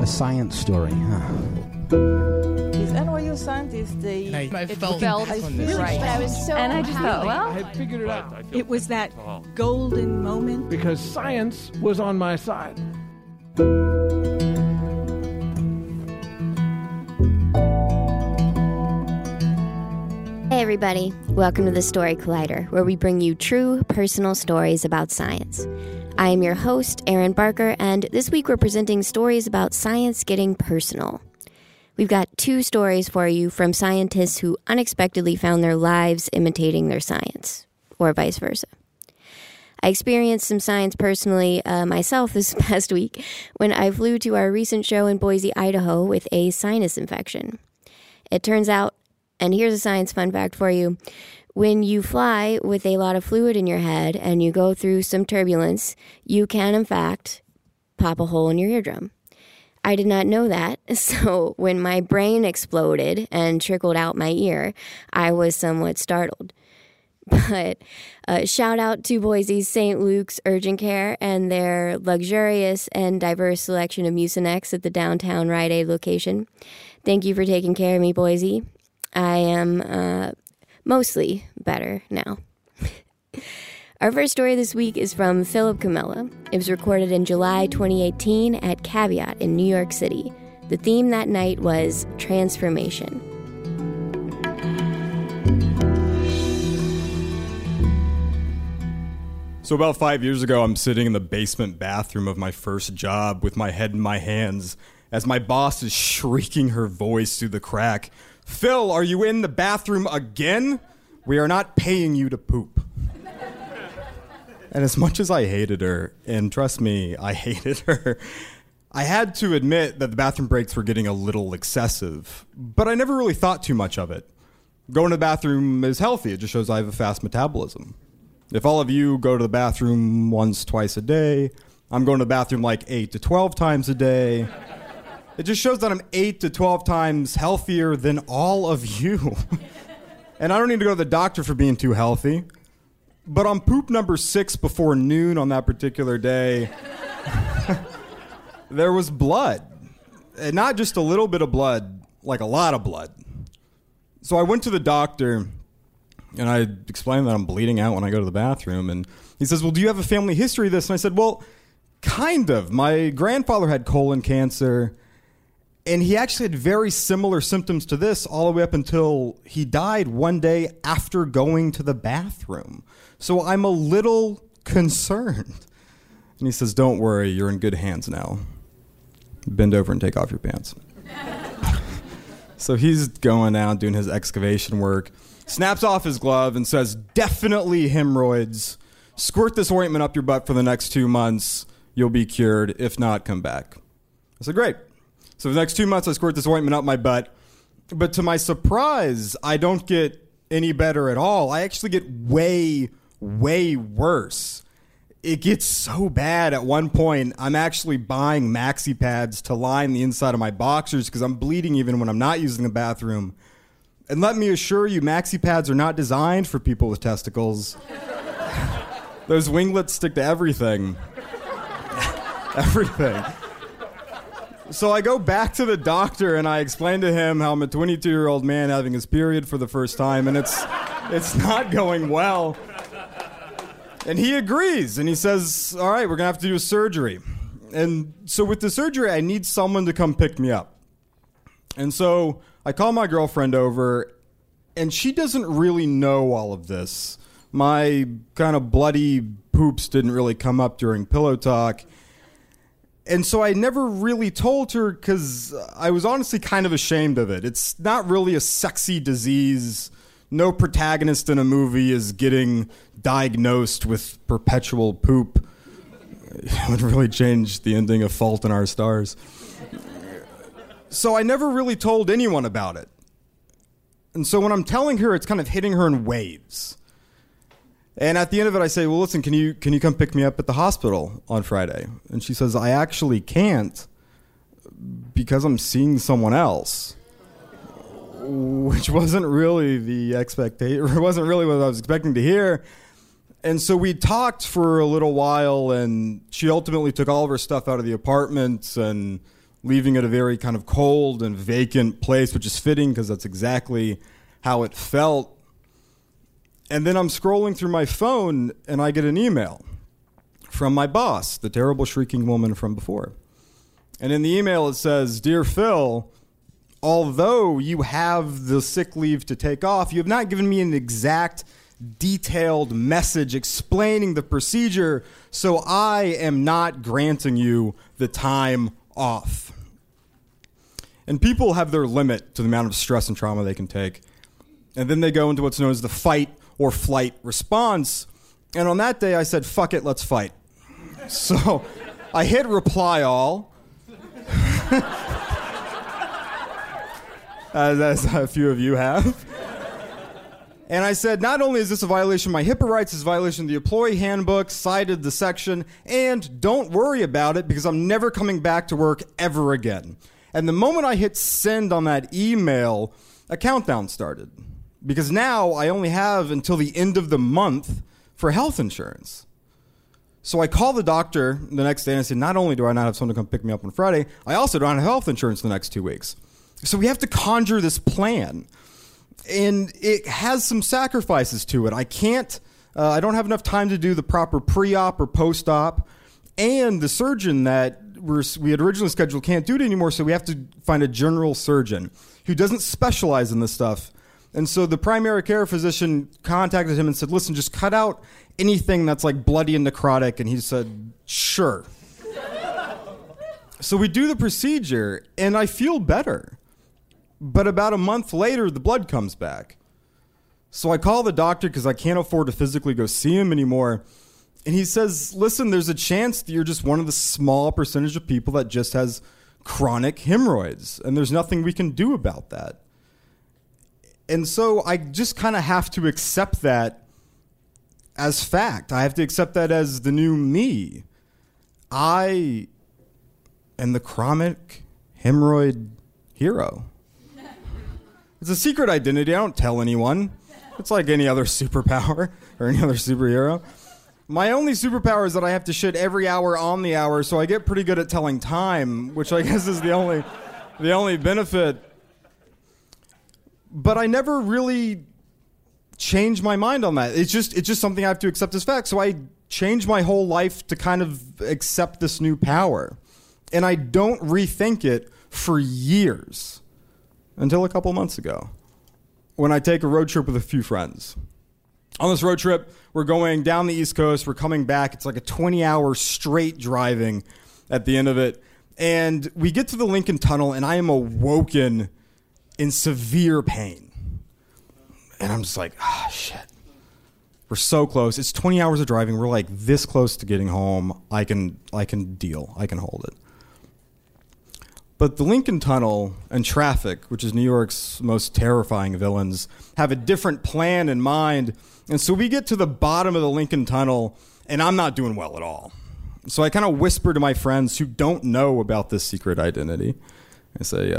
science story, huh? These NYU scientists, I felt right. But I was so And I just thought, well, I had figured it out. It was that golden moment. Because science was on my side. Hey everybody, welcome to the Story Collider, where we bring you true, personal stories about science. I am your host, Erin Barker, and this week we're presenting stories about science getting personal. We've got two stories for you from scientists who unexpectedly found their lives imitating their science, or vice versa. I experienced some science personally myself this past week when I flew to our recent show in Boise, Idaho with a sinus infection. It turns out, and here's a science fun fact for you, when you fly with a lot of fluid in your head and you go through some turbulence, you can, in fact, pop a hole in your eardrum. I did not know that, so when my brain exploded and trickled out my ear, I was somewhat startled. But shout out to Boise's St. Luke's Urgent Care and their luxurious and diverse selection of Mucinex at the downtown Rite Aid location. Thank you for taking care of me, Boise. I am mostly better now. Our first story this week is from Philip Camella. It was recorded in July 2018 at Caveat in New York City. The theme that night was transformation. So about 5 years ago, I'm sitting in the basement bathroom of my first job with my head in my hands as my boss is shrieking her voice through the crack. "Phil, are you in the bathroom again? We are not paying you to poop." And as much as I hated her, and trust me, I hated her, I had to admit that the bathroom breaks were getting a little excessive. But I never really thought too much of it. Going to the bathroom is healthy. It just shows I have a fast metabolism. If all of you go to the bathroom once, twice a day, I'm going to the bathroom like 8 to 12 times a day. It just shows that I'm 8 to 12 times healthier than all of you. And I don't need to go to the doctor for being too healthy. But on poop number 6 before noon on that particular day, there was blood. And not just a little bit of blood, like a lot of blood. So I went to the doctor, and I explained that I'm bleeding out when I go to the bathroom. And he says, "Well, do you have a family history of this?" And I said, "Well, kind of. My grandfather had colon cancer. And he actually had very similar symptoms to this all the way up until he died one day after going to the bathroom. So I'm a little concerned." And he says, "Don't worry, you're in good hands now. Bend over and take off your pants." So he's going out doing his excavation work, snaps off his glove and says, "Definitely hemorrhoids. Squirt this ointment up your butt for the next 2 months. You'll be cured. If not, come back." I said, "Great." So for the next 2 months, I squirt this ointment up my butt. But to my surprise, I don't get any better at all. I actually get way, way worse. It gets so bad at one point, I'm actually buying maxi pads to line the inside of my boxers because I'm bleeding even when I'm not using the bathroom. And let me assure you, maxi pads are not designed for people with testicles. Those winglets stick to everything. Everything. So I go back to the doctor and I explain to him how I'm a 22-year-old man having his period for the first time and it's not going well. And he agrees and he says, "All right, we're going to have to do a surgery." And so with the surgery, I need someone to come pick me up. And so I call my girlfriend over and she doesn't really know all of this. My kind of bloody poops didn't really come up during pillow talk. And so I never really told her because I was honestly kind of ashamed of it. It's not really a sexy disease. No protagonist in a movie is getting diagnosed with perpetual poop. It would really change the ending of Fault in Our Stars. So I never really told anyone about it. And so when I'm telling her, it's kind of hitting her in waves. And at the end of it, I say, "Well, listen, can you come pick me up at the hospital on Friday?" And she says, "I actually can't because I'm seeing someone else," which wasn't really the expectation, or wasn't really what I was expecting to hear. And so we talked for a little while, and she ultimately took all of her stuff out of the apartment and leaving it a very kind of cold and vacant place, which is fitting because that's exactly how it felt. And then I'm scrolling through my phone and I get an email from my boss, the terrible shrieking woman from before. And in the email it says, "Dear Phil, although you have the sick leave to take off, you have not given me an exact detailed message explaining the procedure, so I am not granting you the time off." And people have their limit to the amount of stress and trauma they can take. And then they go into what's known as the fight or flight response. And on that day, I said, fuck it, let's fight. So I hit reply all, as a few of you have. And I said, not only is this a violation of my HIPAA rights, it's a violation of the employee handbook, cited the section, and don't worry about it because I'm never coming back to work ever again. And the moment I hit send on that email, a countdown started. Because now I only have until the end of the month for health insurance. So I call the doctor the next day and I said, not only do I not have someone to come pick me up on Friday, I also don't have health insurance the next 2 weeks. So we have to conjure this plan. And it has some sacrifices to it. I don't have enough time to do the proper pre-op or post-op. And the surgeon that we had originally scheduled can't do it anymore, so we have to find a general surgeon who doesn't specialize in this stuff. And so the primary care physician contacted him and said, listen, just cut out anything that's like bloody and necrotic. And he said, sure. So we do the procedure, and I feel better. But about a month later, the blood comes back. So I call the doctor because I can't afford to physically go see him anymore. And he says, listen, there's a chance that you're just one of the small percentage of people that just has chronic hemorrhoids. And there's nothing we can do about that. And so I just kind of have to accept that as fact. I have to accept that as the new me. I am the chronic hemorrhoid hero. It's a secret identity. I don't tell anyone. It's like any other superpower or any other superhero. My only superpower is that I have to shit every hour on the hour, so I get pretty good at telling time, which I guess is the only benefit. But I never really changed my mind on that. It's just something I have to accept as fact. So I changed my whole life to kind of accept this new power. And I don't rethink it for years. Until a couple months ago, when I take a road trip with a few friends. On this road trip, we're going down the East Coast. We're coming back. It's like a 20-hour straight driving at the end of it. And we get to the Lincoln Tunnel, and I am awoken in severe pain. And I'm just like, shit. We're so close. It's 20 hours of driving. We're like this close to getting home. I can deal. I can hold it. But the Lincoln Tunnel and traffic, which is New York's most terrifying villains, have a different plan in mind. And so we get to the bottom of the Lincoln Tunnel, and I'm not doing well at all. So I kind of whisper to my friends who don't know about this secret identity. I say,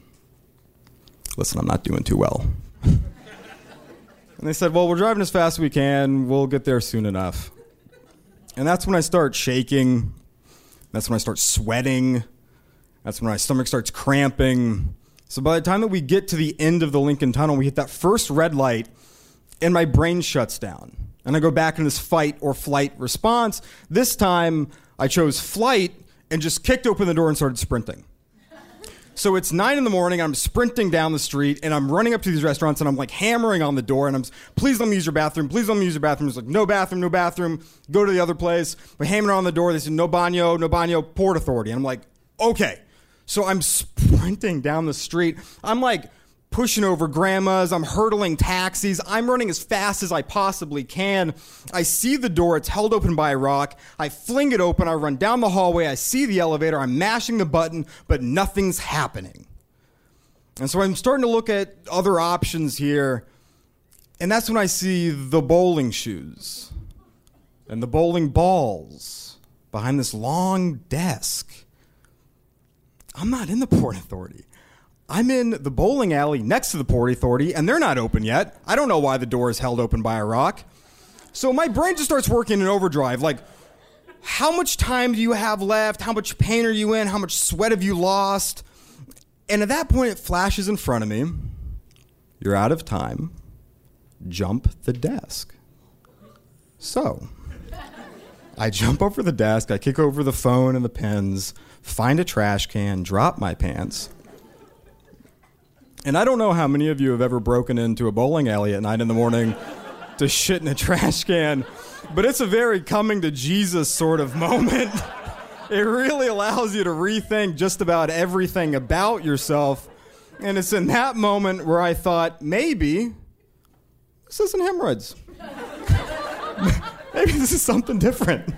listen, I'm not doing too well. And they said, well, we're driving as fast as we can. We'll get there soon enough. And that's when I start shaking. That's when I start sweating. That's when my stomach starts cramping. So by the time that we get to the end of the Lincoln Tunnel, we hit that first red light, and my brain shuts down. And I go back in this fight or flight response. This time, I chose flight and just kicked open the door and started sprinting. So it's 9 a.m, I'm sprinting down the street, and I'm running up to these restaurants, and I'm like hammering on the door, and I'm, please let me use your bathroom, please let me use your bathroom. It's like, no bathroom, no bathroom, go to the other place. We're hammering on the door, they said, no baño, Port Authority. And I'm like, okay. So I'm sprinting down the street. I'm like pushing over grandmas. I'm hurdling taxis. I'm running as fast as I possibly can. I see the door. It's held open by a rock. I fling it open. I run down the hallway. I see the elevator. I'm mashing the button, but nothing's happening. And so I'm starting to look at other options here. And that's when I see the bowling shoes and the bowling balls behind this long desk. I'm not in the Port Authority. I'm in the bowling alley next to the Port Authority, and they're not open yet. I don't know why the door is held open by a rock. So my brain just starts working in overdrive. Like, how much time do you have left? How much pain are you in? How much sweat have you lost? And at that point, it flashes in front of me. You're out of time. Jump the desk. So I jump over the desk. I kick over the phone and the pens, find a trash can, drop my pants. And I don't know how many of you have ever broken into a bowling alley at 9 in the morning to shit in a trash can, but it's a very coming to Jesus sort of moment. It really allows you to rethink just about everything about yourself. And it's in that moment where I thought, maybe this isn't hemorrhoids. Maybe this is something different.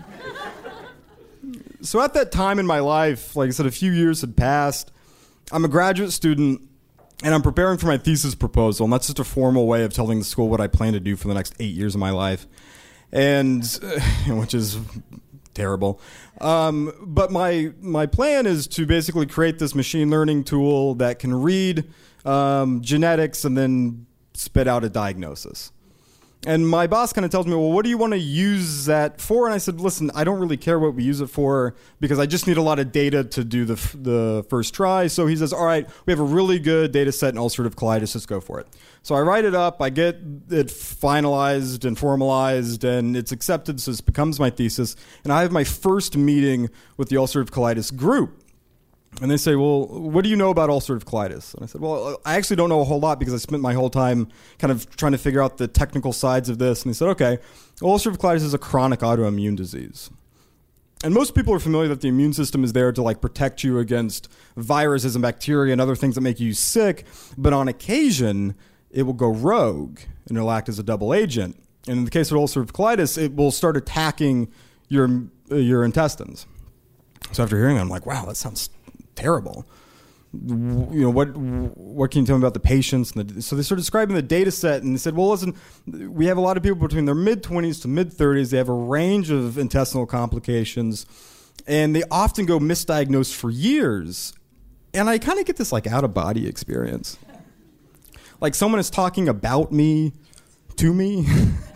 So at that time in my life, like I said, a few years had passed. I'm a graduate student, and I'm preparing for my thesis proposal, and that's just a formal way of telling the school what I plan to do for the next 8 years of my life, and which is terrible. But my plan is to basically create this machine learning tool that can read genetics and then spit out a diagnosis. And my boss kind of tells me, well, what do you want to use that for? And I said, listen, I don't really care what we use it for because I just need a lot of data to do the first try. So he says, all right, we have a really good data set in ulcerative colitis. Let's go for it. So I write it up. I get it finalized and formalized, and it's accepted. So it becomes my thesis. And I have my first meeting with the ulcerative colitis group. And they say, well, what do you know about ulcerative colitis? And I said, well, I actually don't know a whole lot because I spent my whole time kind of trying to figure out the technical sides of this. And they said, okay, ulcerative colitis is a chronic autoimmune disease. And most people are familiar that the immune system is there to like protect you against viruses and bacteria and other things that make you sick. But on occasion, it will go rogue and it'll act as a double agent. And in the case of ulcerative colitis, it will start attacking your intestines. So after hearing that, I'm like, wow, that sounds terrible. What can you tell me about the patients? So they started describing the data set, and they said, well, listen, we have a lot of people between their mid-20s to mid-30s. They have a range of intestinal complications, and they often go misdiagnosed for years. And I kind of get this like out-of-body experience. Like someone is talking about me to me.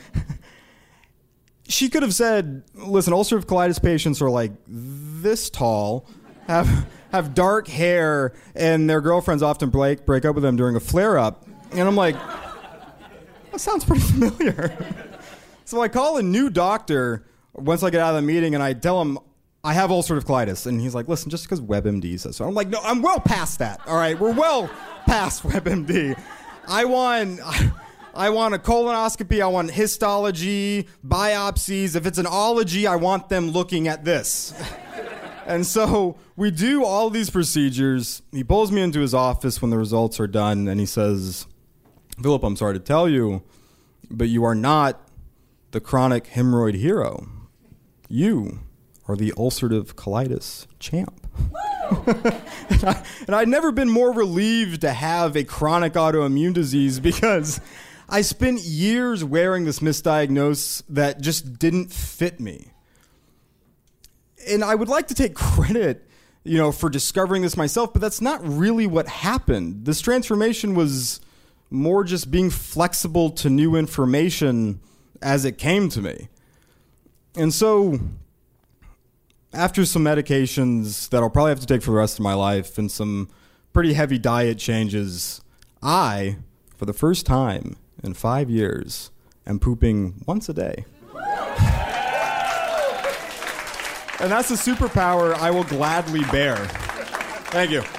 She could have said, listen, ulcerative colitis patients are like this tall, have dark hair, and their girlfriends often break up with them during a flare-up. And I'm like, that sounds pretty familiar. So I call a new doctor once I get out of the meeting, and I tell him I have ulcerative colitis. And he's like, listen, just because WebMD says so. I'm like, no, I'm well past that. All right, we're well past WebMD. I want a colonoscopy. I want histology, biopsies. If it's an ology, I want them looking at this. And so we do all these procedures. He pulls me into his office when the results are done, and he says, Philip, I'm sorry to tell you, but you are not the chronic hemorrhoid hero. You are the ulcerative colitis champ. And I'd never been more relieved to have a chronic autoimmune disease because I spent years wearing this misdiagnosis that just didn't fit me. And I would like to take credit, for discovering this myself, but that's not really what happened. This transformation was more just being flexible to new information as it came to me. And so after some medications that I'll probably have to take for the rest of my life and some pretty heavy diet changes, I, for the first time in 5 years, am pooping once a day. And that's a superpower I will gladly bear. Thank you.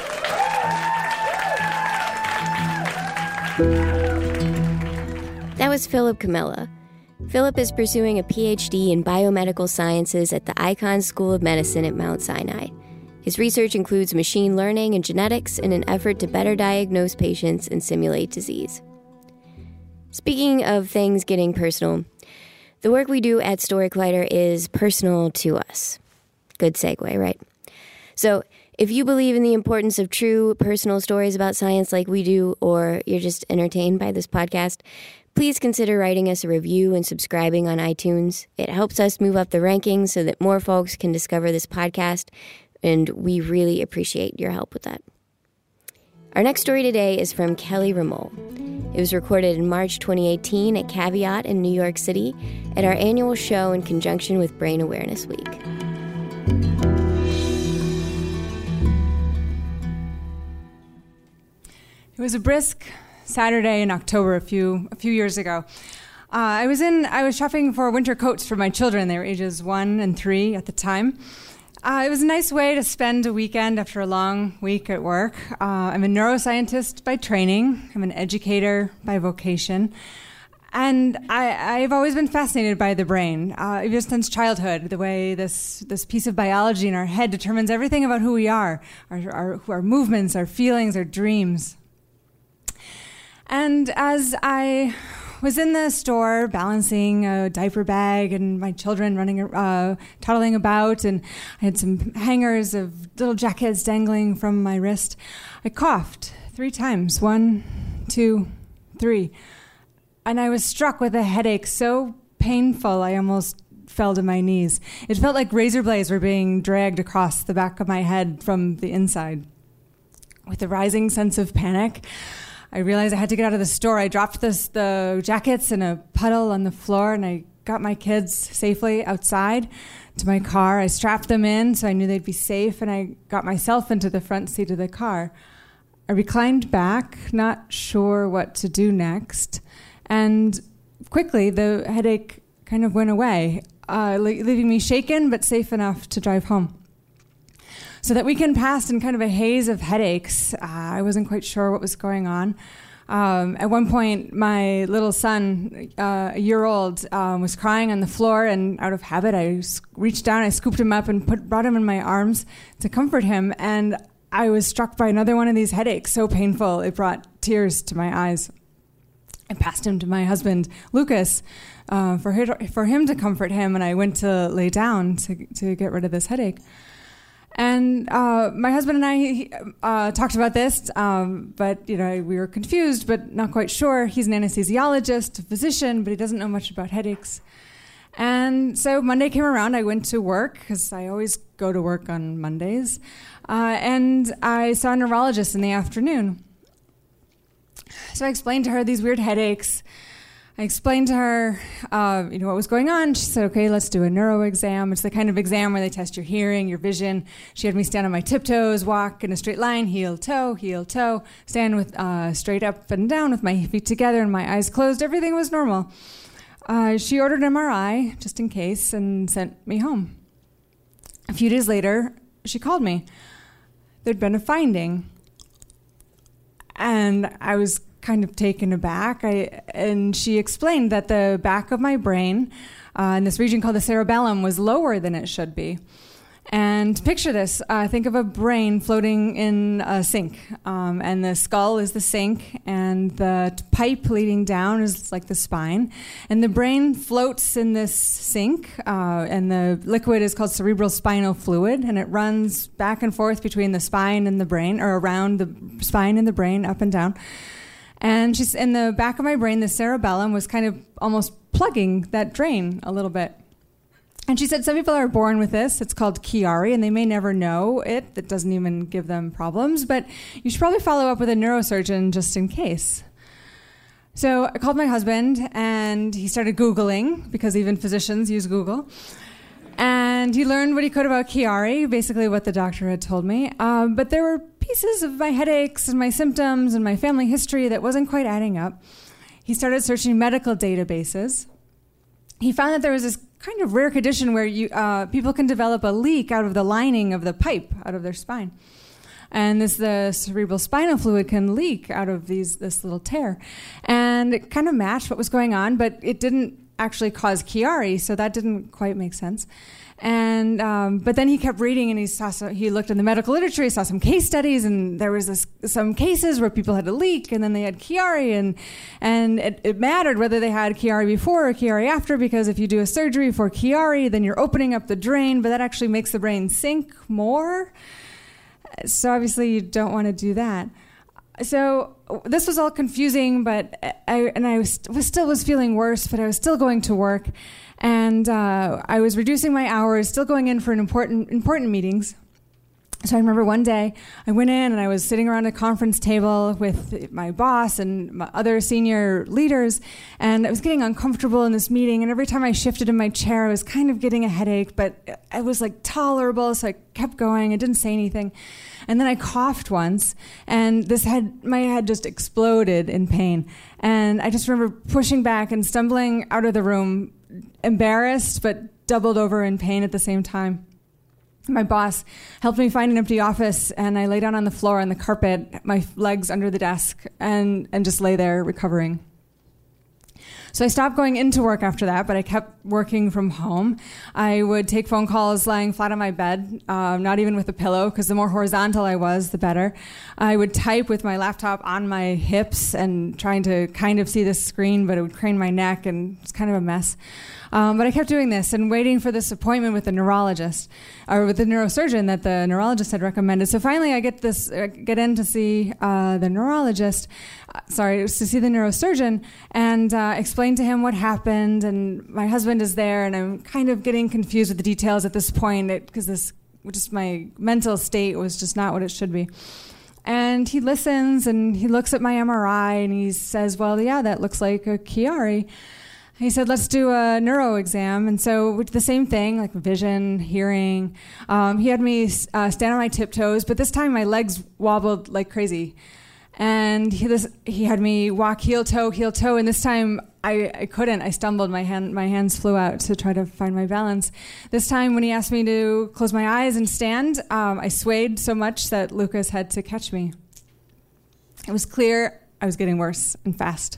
That was Philip Comella. Philip is pursuing a PhD in biomedical sciences at the Icahn School of Medicine at Mount Sinai. His research includes machine learning and genetics in an effort to better diagnose patients and simulate disease. Speaking of things getting personal, the work we do at Story Collider is personal to us. Good segue, right? So if you believe in the importance of true personal stories about science like we do, or you're just entertained by this podcast, please consider writing us a review and subscribing on iTunes. It helps us move up the rankings so that more folks can discover this podcast, and we really appreciate your help with that. Our next story today is from Kelly Ramol. It was recorded in March 2018 at Caveat in New York City at our annual show in conjunction with Brain Awareness Week. It was a brisk Saturday in October a few years ago. I was shopping for winter coats for my children. They were ages 1 and 3 at the time. It was a nice way to spend a weekend after a long week at work. I'm a neuroscientist by training. I'm an educator by vocation. And I've always been fascinated by the brain, even since childhood, the way this piece of biology in our head determines everything about who we are, our movements, our feelings, our dreams. And as I was in the store balancing a diaper bag and my children toddling about, and I had some hangers of little jackets dangling from my wrist, I coughed 3 times. 1, 2, 3. And I was struck with a headache so painful I almost fell to my knees. It felt like razor blades were being dragged across the back of my head from the inside. With a rising sense of panic, I realized I had to get out of the store. I dropped the jackets in a puddle on the floor, and I got my kids safely outside to my car. I strapped them in so I knew they'd be safe, and I got myself into the front seat of the car. I reclined back, not sure what to do next, and quickly the headache kind of went away, leaving me shaken but safe enough to drive home. So that weekend passed in kind of a haze of headaches. I wasn't quite sure what was going on. At one point, my little son, a year old, was crying on the floor, and out of habit, I reached down, I scooped him up and brought him in my arms to comfort him, and I was struck by another one of these headaches, so painful it brought tears to my eyes. I passed him to my husband, Lucas, for him to comfort him, and I went to lay down to get rid of this headache. And my husband and I talked about this, but we were confused, but not quite sure. He's an anesthesiologist, a physician, but he doesn't know much about headaches. And so Monday came around. I went to work, because I always go to work on Mondays, and I saw a neurologist in the afternoon. So I explained to her these weird headaches. I explained to her, what was going on. She said, okay, let's do a neuro exam. It's the kind of exam where they test your hearing, your vision. She had me stand on my tiptoes, walk in a straight line, heel, toe, stand with straight up and down with my feet together and my eyes closed. Everything was normal. She ordered an MRI, just in case, and sent me home. A few days later, she called me. There'd been a finding. And I was kind of taken aback. And she explained that the back of my brain, in this region called the cerebellum, was lower than it should be. And picture this. Think of a brain floating in a sink. And the skull is the sink, and the pipe leading down is like the spine. And the brain floats in this sink, and the liquid is called cerebral spinal fluid, and it runs back and forth between the spine and the brain, or around the spine and the brain, up and down. And she's in the back of my brain, the cerebellum was kind of almost plugging that drain a little bit. And she said some people are born with this. It's called Chiari, and they may never know it. That doesn't even give them problems. But you should probably follow up with a neurosurgeon just in case. So I called my husband, and he started Googling, because even physicians use Google. And he learned what he could about Chiari, basically what the doctor had told me. But there were pieces of my headaches and my symptoms and my family history that wasn't quite adding up. He started searching medical databases. He found that there was this kind of rare condition where people can develop a leak out of the lining of the pipe, out of their spine. And the cerebral spinal fluid can leak out of this little tear. And it kind of matched what was going on, but it didn't actually cause Chiari, so that didn't quite make sense. And but then he kept reading, and he looked in the medical literature. He saw some case studies, and there was some cases where people had a leak, and then they had Chiari, and it mattered whether they had Chiari before or Chiari after, because if you do a surgery for Chiari, then you're opening up the drain, but that actually makes the brain sink more. So obviously you don't want to do that. So this was all confusing, but I still was feeling worse, but I was still going to work. And I was reducing my hours, still going in for important meetings. So I remember one day I went in and I was sitting around a conference table with my boss and my other senior leaders, and I was getting uncomfortable in this meeting, and every time I shifted in my chair I was kind of getting a headache, but it was like tolerable, so I kept going. I didn't say anything. And then I coughed once, and my head just exploded in pain. And I just remember pushing back and stumbling out of the room, embarrassed but doubled over in pain at the same time. My boss helped me find an empty office, and I lay down on the floor on the carpet, my legs under the desk, and just lay there recovering. So I stopped going into work after that, but I kept working from home. I would take phone calls lying flat on my bed, not even with a pillow, because the more horizontal I was, the better. I would type with my laptop on my hips and trying to kind of see the screen, but it would crane my neck, and it's kind of a mess. But I kept doing this and waiting for this appointment with the neurologist, or with the neurosurgeon that the neurologist had recommended. So finally I get in to see the neurosurgeon, and explain to him what happened. And my husband is there, and I'm kind of getting confused with the details at this point, because my mental state was just not what it should be. And he listens, and he looks at my MRI, and he says, well, yeah, that looks like a Chiari. He said, let's do a neuro exam. And so we did the same thing, like vision, hearing. He had me stand on my tiptoes, but this time my legs wobbled like crazy. And he had me walk heel toe, and this time I couldn't. I stumbled. My hands flew out to try to find my balance. This time when he asked me to close my eyes and stand, I swayed so much that Lucas had to catch me. It was clear I was getting worse and fast.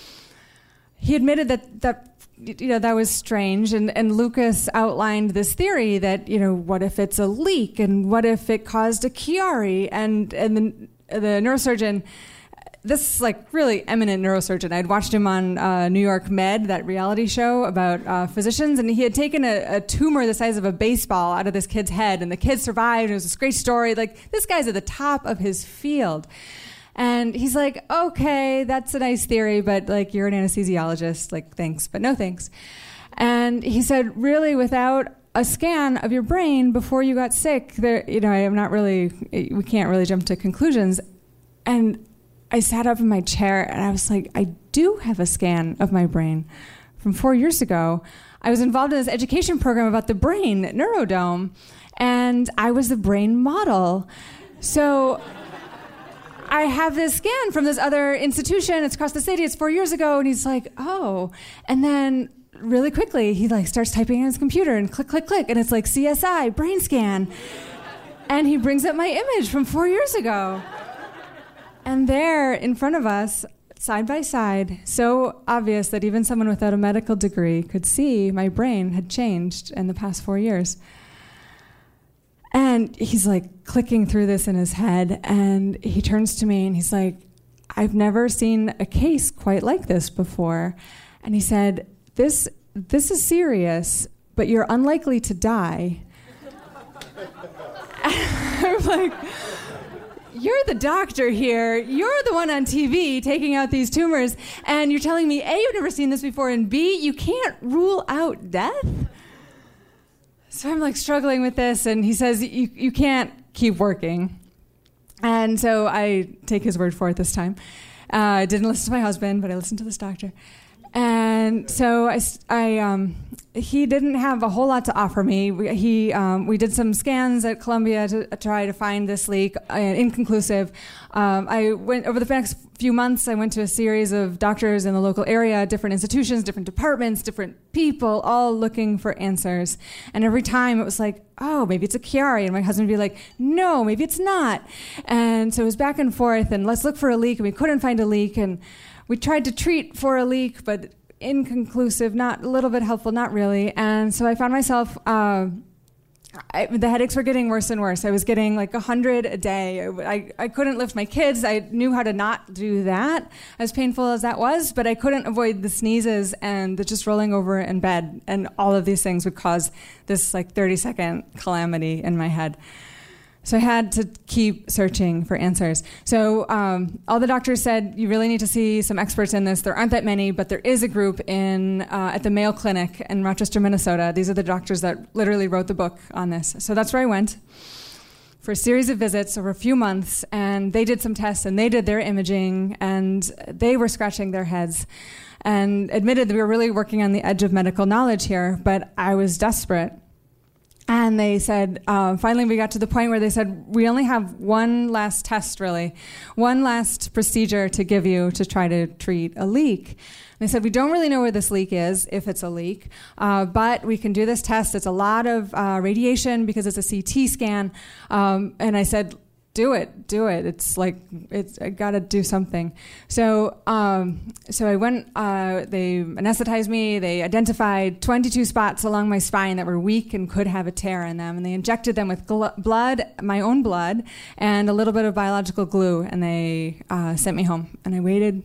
He admitted that was strange, and Lucas outlined this theory that, what if it's a leak, and what if it caused a Chiari, and the neurosurgeon, this really eminent neurosurgeon, I'd watched him on New York Med, that reality show about physicians, and he had taken a tumor the size of a baseball out of this kid's head, and the kid survived. It was this great story. This guy's at the top of his field. And he's like, okay, that's a nice theory, but you're an anesthesiologist, thanks, but no thanks. And he said, really, without a scan of your brain before you got sick, we can't really jump to conclusions. And I sat up in my chair and I was like, I do have a scan of my brain from 4 years ago. I was involved in this education program about the brain at Neurodome, and I was the brain model. So I have this scan from this other institution. It's across the city. It's 4 years ago. And he's like, oh. And then really quickly, he starts typing on his computer and click, click, click. And it's like CSI, brain scan. And he brings up my image from 4 years ago. And there in front of us, side by side, so obvious that even someone without a medical degree could see my brain had changed in the past 4 years. And he's clicking through this in his head, and he turns to me and he's like, I've never seen a case quite like this before. And he said, this is serious, but you're unlikely to die. I'm like, you're the doctor here. You're the one on TV taking out these tumors, and you're telling me, A, you've never seen this before, and B, you can't rule out death? So I'm struggling with this, and he says, you can't keep working. And so I take his word for it this time. I didn't listen to my husband, but I listened to this doctor. And so he didn't have a whole lot to offer me. We did some scans at Columbia to try to find this leak, inconclusive. I went over the next few months. I went to a series of doctors in the local area, different institutions, different departments, different people, all looking for answers. And every time it was oh, maybe it's a Chiari. And my husband would be like, no, maybe it's not. And so it was back and forth, and let's look for a leak. And we couldn't find a leak. And we tried to treat for a leak, but inconclusive, not a little bit helpful, not really. And so I found myself, the headaches were getting worse and worse. I was getting 100 a day. I couldn't lift my kids. I knew how to not do that, as painful as that was, but I couldn't avoid the sneezes and the just rolling over in bed. And all of these things would cause this 30-second calamity in my head. So I had to keep searching for answers. So all the doctors said, you really need to see some experts in this. There aren't that many, but there is a group at the Mayo Clinic in Rochester, Minnesota. These are the doctors that literally wrote the book on this. So that's where I went. for a series of visits over a few months, and they did some tests, and they did their imaging, and they were scratching their heads and admitted that we were really working on the edge of medical knowledge here, but I was desperate. And they said, finally we got to the point where they said, we only have one last test, really, one last procedure to give you to try to treat a leak. They said, we don't really know where this leak is, if it's a leak, but we can do this test. It's a lot of radiation because it's a CT scan. And I said, do it. It's like, I got to do something. So I went, they anesthetized me. They identified 22 spots along my spine that were weak and could have a tear in them. And they injected them with blood, my own blood, and a little bit of biological glue. And they sent me home. And I waited.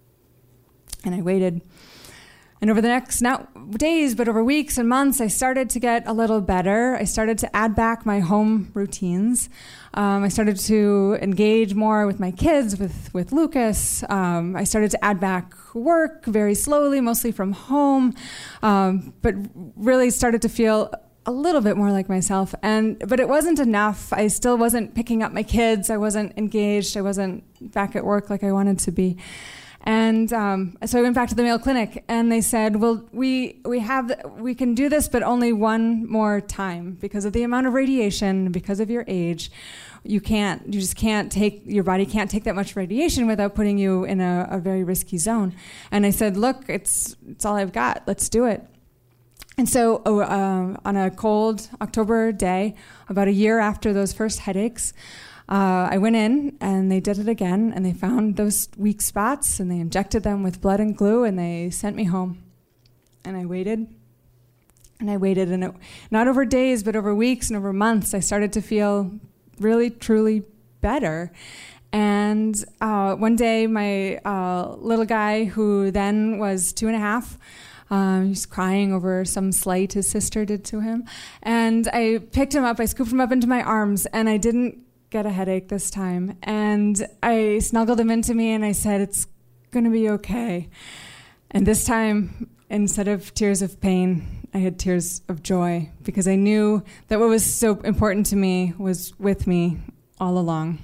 And over the next, not days, but over weeks and months, I started to get a little better. I started to add back my home routines. I started to engage more with my kids, with Lucas. I started to add back work very slowly, mostly from home, but really started to feel a little bit more like myself. But it wasn't enough. I still wasn't picking up my kids. I wasn't engaged. I wasn't back at work like I wanted to be. And so I went back to the Mayo Clinic, and they said, well, we can do this, but only one more time because of the amount of radiation, because of your age. Your body can't take that much radiation without putting you in a very risky zone. And I said, look, it's all I've got. Let's do it. And so on a cold October day, about a year after those first headaches, I went in, and they did it again, and they found those weak spots, and they injected them with blood and glue, and they sent me home. And I waited, and not over days, but over weeks and over months, I started to feel really, truly better. And one day, my little guy, who then was 2.5, he was crying over some slight his sister did to him, and I picked him up, I scooped him up into my arms, and I didn't get a headache this time. And I snuggled him into me, and I said, it's going to be okay. And this time, instead of tears of pain, I had tears of joy, because I knew that what was so important to me was with me all along.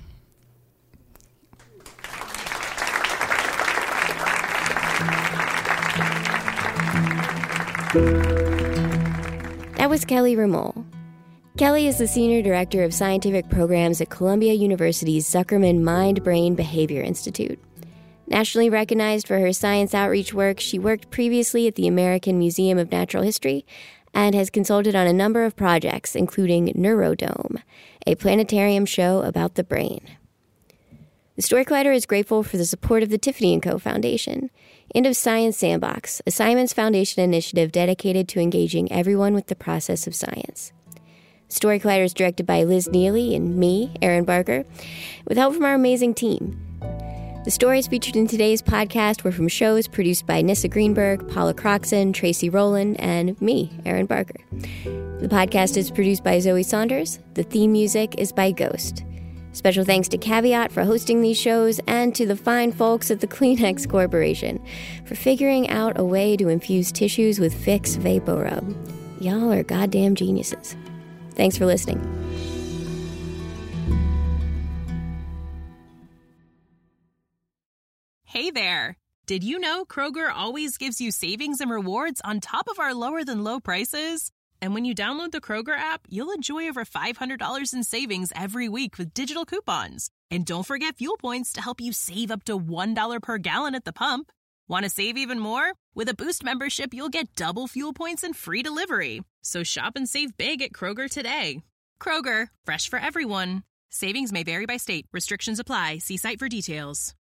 That was Kelly Ramol. Kelly is the Senior Director of Scientific Programs at Columbia University's Zuckerman Mind-Brain Behavior Institute. Nationally recognized for her science outreach work, she worked previously at the American Museum of Natural History and has consulted on a number of projects, including Neurodome, a planetarium show about the brain. The Story Collider is grateful for the support of the Tiffany & Co. Foundation and of Science Sandbox, a Simons Foundation initiative dedicated to engaging everyone with the process of science. Story Collider is directed by Liz Neely and me, Erin Barker, with help from our amazing team. The stories featured in today's podcast were from shows produced by Nissa Greenberg, Paula Croxon, Tracy Rowland, and me, Erin Barker. The podcast is produced by Zoe Saunders. The theme music is by Ghost. Special thanks to Caveat for hosting these shows, and to the fine folks at the Kleenex Corporation for figuring out a way to infuse tissues with Vicks VapoRub. Y'all are goddamn geniuses. Thanks for listening. Hey there. Did you know Kroger always gives you savings and rewards on top of our lower than low prices? And when you download the Kroger app, you'll enjoy over $500 in savings every week with digital coupons. And don't forget fuel points to help you save up to $1 per gallon at the pump. Want to save even more? With a Boost membership, you'll get double fuel points and free delivery. So shop and save big at Kroger today. Kroger, fresh for everyone. Savings may vary by state. Restrictions apply. See site for details.